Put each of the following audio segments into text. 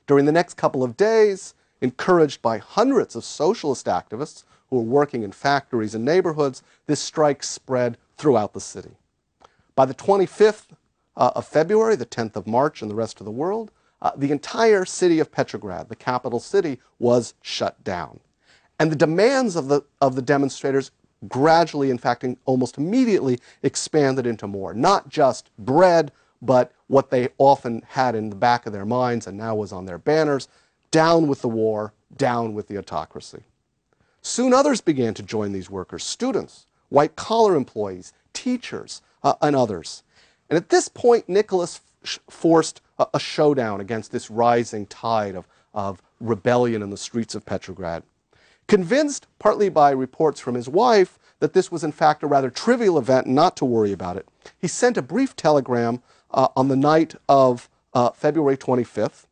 During the next couple of days, encouraged by hundreds of socialist activists who were working in factories and neighborhoods, this strike spread throughout the city. By the 25th of February, the 10th of March in the rest of the world, the entire city of Petrograd, the capital city, was shut down. And the demands of the demonstrators gradually, in fact, almost immediately expanded into more. Not just bread, but what they often had in the back of their minds and now was on their banners: down with the war, down with the autocracy. Soon others began to join these workers: students, white-collar employees, teachers, and others. And at this point, Nicholas forced a showdown against this rising tide of rebellion in the streets of Petrograd. Convinced, partly by reports from his wife, that this was in fact a rather trivial event and not to worry about it, he sent a brief telegram on the night of February 25th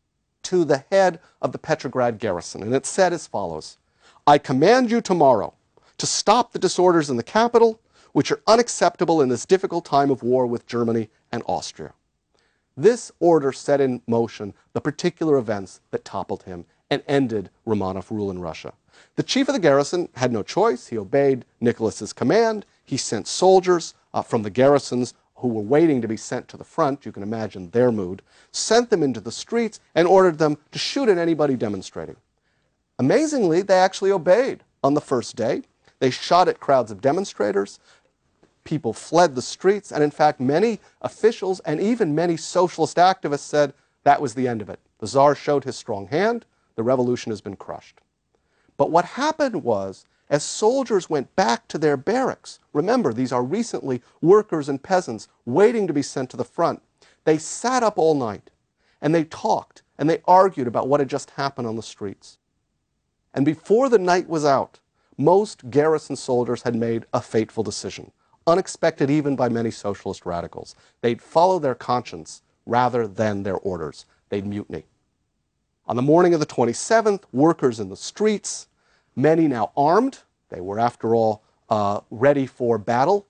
to the head of the Petrograd garrison. And it said as follows: "I command you tomorrow to stop the disorders in the capital, which are unacceptable in this difficult time of war with Germany and Austria." This order set in motion the particular events that toppled him and ended Romanov rule in Russia. The chief of the garrison had no choice. He obeyed Nicholas's command. He sent soldiers from the garrisons who were waiting to be sent to the front. You can imagine their mood. Sent them into the streets and ordered them to shoot at anybody demonstrating. Amazingly, they actually obeyed on the first day. They shot at crowds of demonstrators. People fled the streets, and in fact, many officials and even many socialist activists said that was the end of it. The Tsar showed his strong hand. The revolution has been crushed. But what happened was, as soldiers went back to their barracks, remember, these are recently workers and peasants waiting to be sent to the front, they sat up all night, and they talked, and they argued about what had just happened on the streets. And before the night was out, most garrison soldiers had made a fateful decision, unexpected even by many socialist radicals. They'd follow their conscience rather than their orders. They'd mutiny. On the morning of the 27th, workers in the streets, many now armed, they were after all ready for battle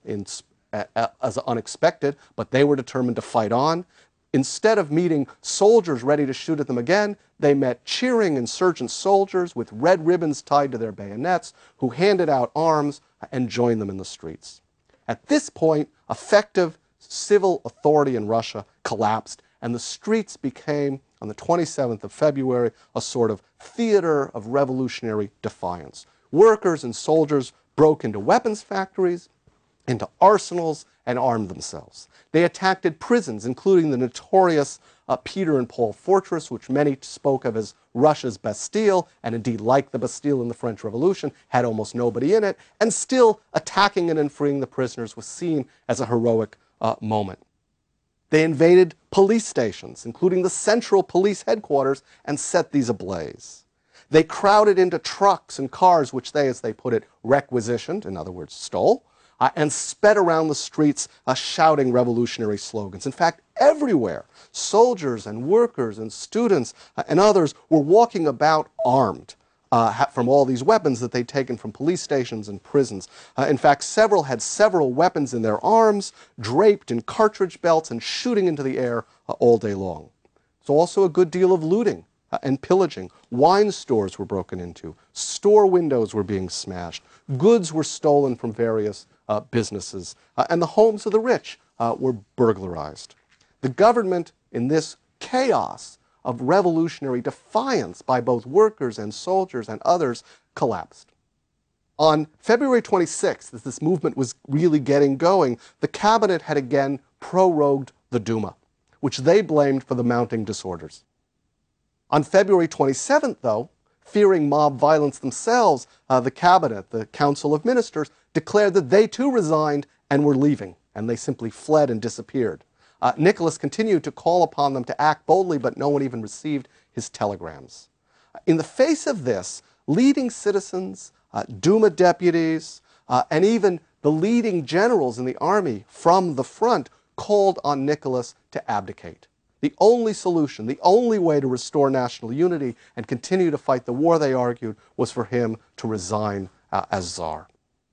as unexpected, but they were determined to fight on. Instead of meeting soldiers ready to shoot at them again, they met cheering insurgent soldiers with red ribbons tied to their bayonets who handed out arms and joined them in the streets. At this point, effective civil authority in Russia collapsed, and the streets became, on the 27th of February, a sort of theater of revolutionary defiance. Workers and soldiers broke into weapons factories, into arsenals, and armed themselves. They attacked prisons, including the notorious Peter and Paul Fortress, which many spoke of as Russia's Bastille, and indeed, like the Bastille in the French Revolution, had almost nobody in it, and still attacking it and freeing the prisoners was seen as a heroic moment. They invaded police stations, including the Central Police Headquarters, and set these ablaze. They crowded into trucks and cars, which they, as they put it, requisitioned, in other words, stole, and sped around the streets shouting revolutionary slogans. In fact, everywhere, soldiers and workers and students and others were walking about armed from all these weapons that they'd taken from police stations and prisons. In fact, several had several weapons in their arms, draped in cartridge belts and shooting into the air all day long. There's also a good deal of looting and pillaging. Wine stores were broken into. Store windows were being smashed. Goods were stolen from various businesses. And the homes of the rich were burglarized. The government, in this chaos of revolutionary defiance by both workers and soldiers and others, collapsed. On February 26th, as this movement was really getting going, the cabinet had again prorogued the Duma, which they blamed for the mounting disorders. On February 27th, though, fearing mob violence themselves, the cabinet, the Council of Ministers, declared that they too resigned and were leaving, and they simply fled and disappeared. Nicholas continued to call upon them to act boldly, but no one even received his telegrams. In the face of this, leading citizens, Duma deputies, and even the leading generals in the army from the front called on Nicholas to abdicate. The only solution, the only way to restore national unity and continue to fight the war, they argued, was for him to resign as Tsar.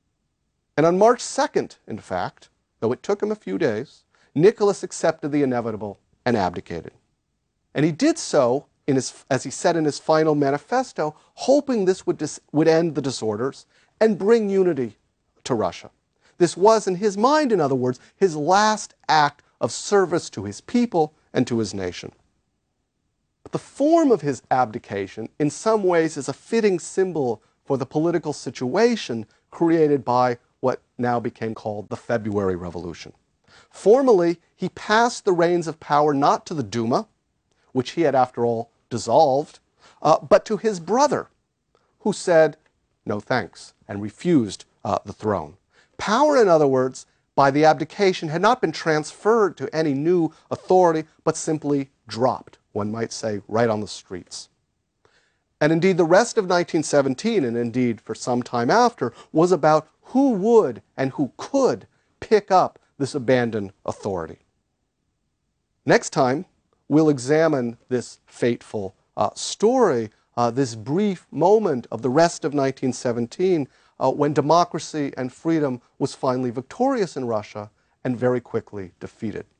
And on March 2nd, in fact, though it took him a few days, Nicholas accepted the inevitable and abdicated. And he did so as he said in his final manifesto, hoping this would end the disorders and bring unity to Russia. This was, in his mind, in other words, his last act of service to his people and to his nation. But the form of his abdication, in some ways, is a fitting symbol for the political situation created by what now became called the February Revolution. Formally, he passed the reins of power not to the Duma, which he had, after all, dissolved, but to his brother, who said no thanks and refused the throne. Power, in other words, by the abdication had not been transferred to any new authority, but simply dropped, one might say, right on the streets. And indeed, the rest of 1917, and indeed for some time after, was about who would and who could pick up this abandoned authority. Next time, we'll examine this fateful story, this brief moment of the rest of 1917, when democracy and freedom was finally victorious in Russia and very quickly defeated.